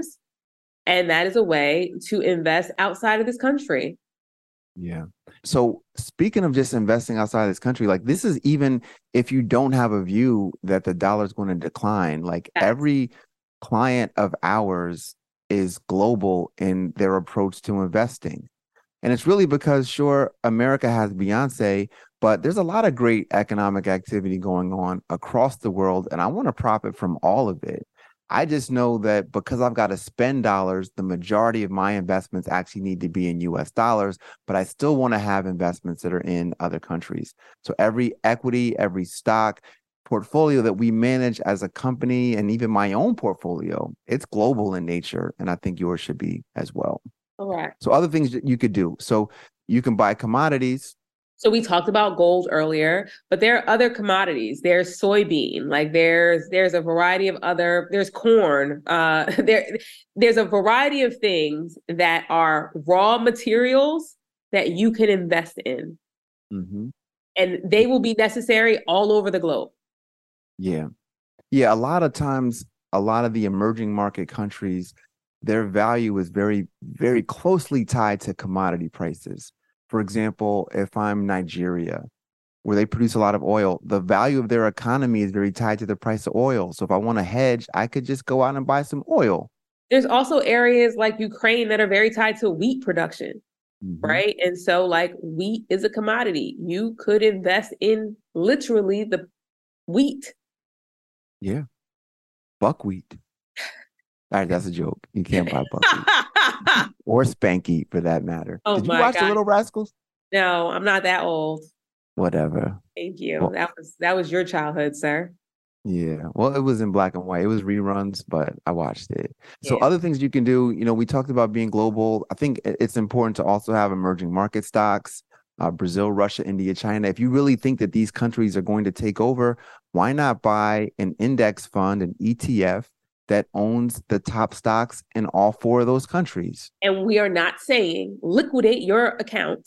and that is a way to invest outside of this country. Yeah. So speaking of just investing outside of this country, like this is even if you don't have a view that the dollar is going to decline, like Yes. every client of ours is global in their approach to investing. And it's really because, sure, America has Beyonce, but there's a lot of great economic activity going on across the world, and I want to profit from all of it. I just know that because I've got to spend dollars, the majority of my investments actually need to be in U S dollars, but I still want to have investments that are in other countries. So every equity, every stock portfolio that we manage as a company, and even my own portfolio, it's global in nature, and I think yours should be as well. Correct. So other things that you could do. So you can buy commodities. So we talked about gold earlier, but there are other commodities. There's soybean, like there's there's a variety of other, there's corn. Uh, there there's a variety of things that are raw materials that you can invest in, Mm-hmm. and they will be necessary all over the globe. Yeah. Yeah. A lot of times, a lot of the emerging market countries, their value is very, very closely tied to commodity prices. For example, if I'm Nigeria, where they produce a lot of oil, the value of their economy is very tied to the price of oil. So if I want to hedge, I could just go out and buy some oil. There's also areas like Ukraine that are very tied to wheat production, Mm-hmm. right? And so like wheat is a commodity. You could invest in literally the wheat. Yeah. Buckwheat. All right, that's a joke. You can't buy buckwheat or Spanky for that matter. Oh Did you my watch The God. Little Rascals? No, I'm not that old. Whatever. Thank you. Well- that was that was your childhood, sir. Yeah. Well, it was in black and white. It was reruns, but I watched it. So Yeah. other things you can do, you know, we talked about being global. I think it- it's important to also have emerging market stocks, uh, Brazil, Russia, India, China. If you really think that these countries are going to take over, why not buy an index fund, an E T F that owns the top stocks in all four of those countries? And we are not saying liquidate your accounts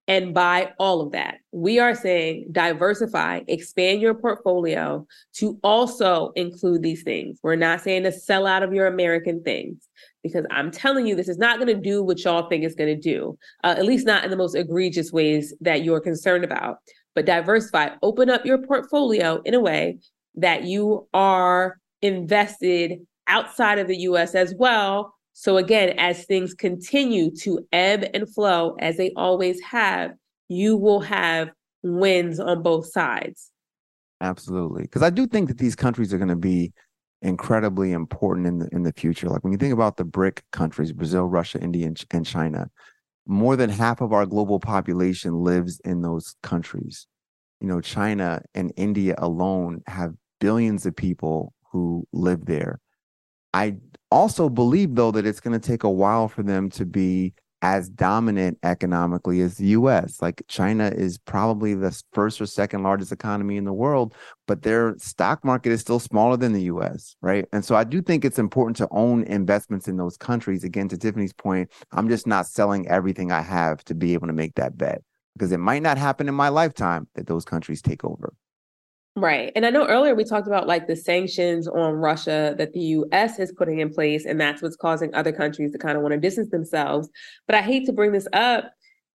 and buy all of that. We are saying diversify, expand your portfolio to also include these things. We're not saying to sell out of your American things, because I'm telling you, this is not going to do what y'all think it's going to do, uh, at least not in the most egregious ways that you're concerned about. But diversify, open up your portfolio in a way that you are invested outside of the U S as well. So again, as things continue to ebb and flow, as they always have, you will have wins on both sides. Absolutely. Because I do think that these countries are going to be incredibly important in the in the future. Like when you think about the BRIC countries, Brazil, Russia, India, and, and China, more than half of our global population lives in those countries. You know, China and India alone have billions of people who live there. I also believe, though, that it's going to take a while for them to be as dominant economically as the U S. Like China is probably the first or second largest economy in the world, but their stock market is still smaller than the U S, right? And so I do think it's important to own investments in those countries. Again, to Tiffany's point, I'm just not selling everything I have to be able to make that bet, because it might not happen in my lifetime that those countries take over. Right. And I know earlier we talked about like the sanctions on Russia that the U S is putting in place, and that's what's causing other countries to kind of want to distance themselves. But I hate to bring this up.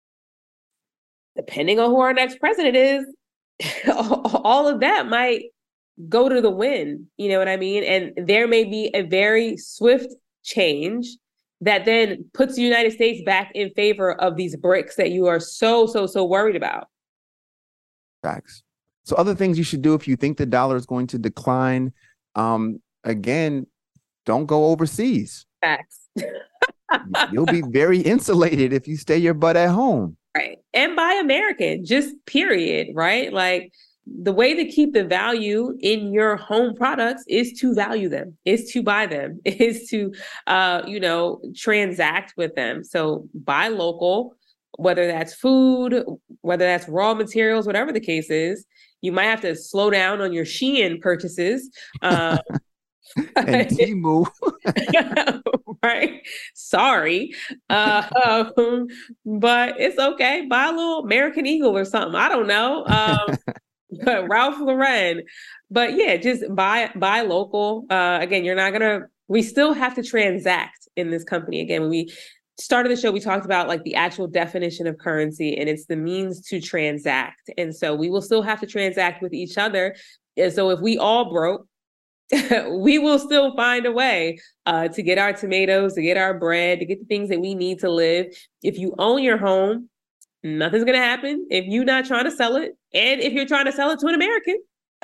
Depending on who our next president is, all of that might go to the wind. You know what I mean? And there may be a very swift change that then puts the United States back in favor of these BRICS that you are so, so, so worried about. Facts. So other things you should do if you think the dollar is going to decline, um, again, don't go overseas. Facts. You'll be very insulated if you stay your butt at home. Right. And buy American, just period, right? Like the way to keep the value in your home products is to value them, is to buy them, is to, uh, you know, transact with them. So buy local, whether that's food, whether that's raw materials, whatever the case is. You might have to slow down on your Shein purchases. Um, and Temu. Right. Sorry. Uh, um, but it's okay. Buy a little American Eagle or something. I don't know. Um, but Ralph Lauren. But yeah, just buy buy local. Uh, again, you're not going to, we still have to transact in this company. Again, when we started the show, we talked about like the actual definition of currency, and it's the means to transact. And so we will still have to transact with each other. And so if we all broke, we will still find a way uh, to get our tomatoes, to get our bread, to get the things that we need to live. If you own your home, nothing's going to happen if you're not trying to sell it. And if you're trying to sell it to an American,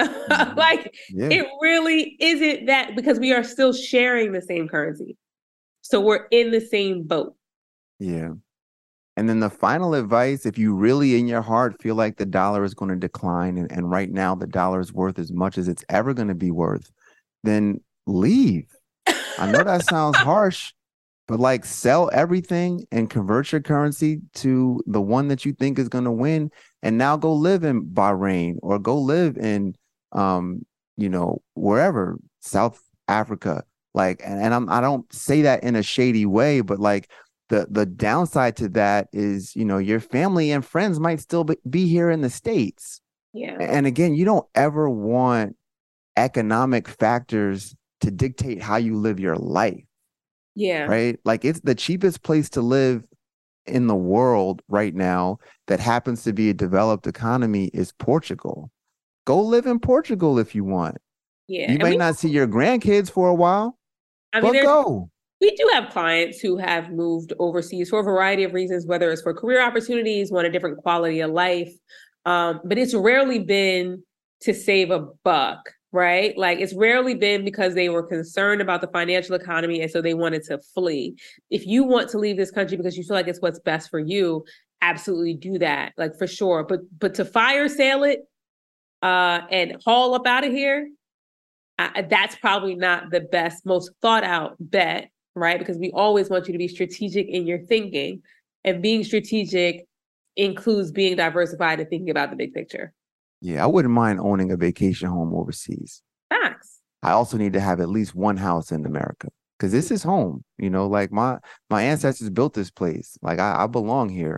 like yeah. It really isn't that, because we are still sharing the same currency. So we're in the same boat. Yeah. And then the final advice, if you really in your heart feel like the dollar is going to decline, and, and right now the dollar is worth as much as it's ever going to be worth, then leave. I know that sounds harsh, but like sell everything and convert your currency to the one that you think is going to win. And now go live in Bahrain, or go live in, um, you know, wherever, South Africa. Like, and, and I'm, I don't say that in a shady way, but like the, the downside to that is, you know, your family and friends might still be, be here in the States. Yeah. And again, you don't ever want economic factors to dictate how you live your life. Yeah. Right. Like it's the cheapest place to live in the world right now that happens to be a developed economy is Portugal. Go live in Portugal if you want. Yeah. You and may we, not see your grandkids for a while. I mean, but go. We do have clients who have moved overseas for a variety of reasons, whether it's for career opportunities, want a different quality of life. Um, but it's rarely been to save a buck, right? Like it's rarely been because they were concerned about the financial economy and so they wanted to flee. If you want to leave this country because you feel like it's what's best for you, absolutely do that, like for sure. But but to fire sale it uh, and haul up out of here, uh, that's probably not the best, most thought out bet, right? Because we always want you to be strategic in your thinking, and being strategic includes being diversified and thinking about the big picture. Yeah, I wouldn't mind owning a vacation home overseas. Facts. I also need to have at least one house in America, because this is home. You know, like my my ancestors built this place. Like I, I belong here.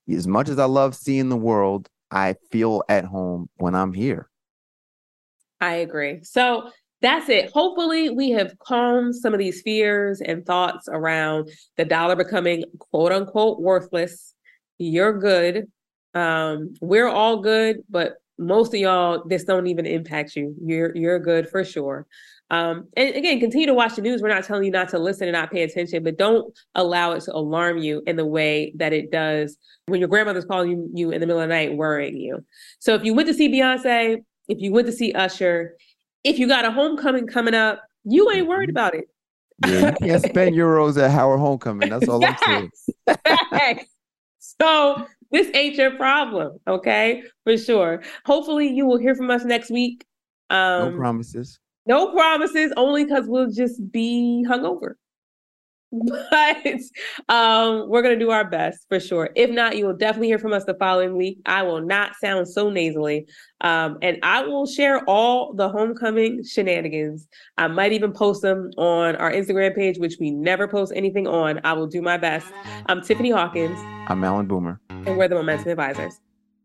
as much as I love seeing the world, I feel at home when I'm here. I agree. So that's it. Hopefully we have calmed some of these fears and thoughts around the dollar becoming quote unquote worthless. You're good. Um, we're all good, but most of y'all, this don't even impact you. You're you're good for sure. Um, and again, continue to watch the news. We're not telling you not to listen and not pay attention, but don't allow it to alarm you in the way that it does when your grandmother's calling you, you in the middle of the night, worrying you. So if you went to see Beyonce, if you went to see Usher, if you got a homecoming coming up, you ain't worried about it. Yeah, you can't spend euros at Howard Homecoming. That's all yes. I'm saying. So this ain't your problem, okay? For sure. Hopefully you will hear from us next week. Um, no promises. No promises, only because we'll just be hungover. But um, we're going to do our best for sure. If not, you will definitely hear from us the following week. I will not sound so nasally. Um, and I will share all the homecoming shenanigans. I might even post them on our Instagram page, which we never post anything on. I will do my best. I'm Tiffany Hawkins. I'm Alan Boomer. And we're the Momentum Advisors.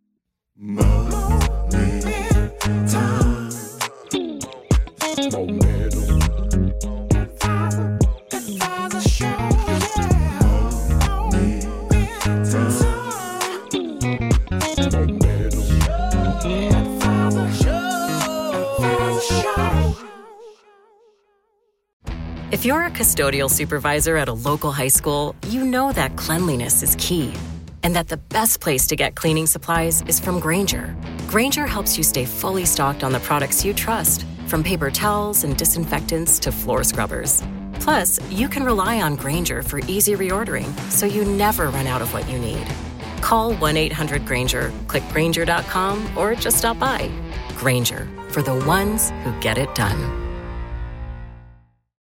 If you're a custodial supervisor at a local high school, you know that cleanliness is key, and that the best place to get cleaning supplies is from Grainger. Grainger helps you stay fully stocked on the products you trust, from paper towels and disinfectants to floor scrubbers. Plus, you can rely on Grainger for easy reordering, so you never run out of what you need. Call one eight hundred Grainger, click Grainger dot com, or just stop by. Grainger, for the ones who get it done.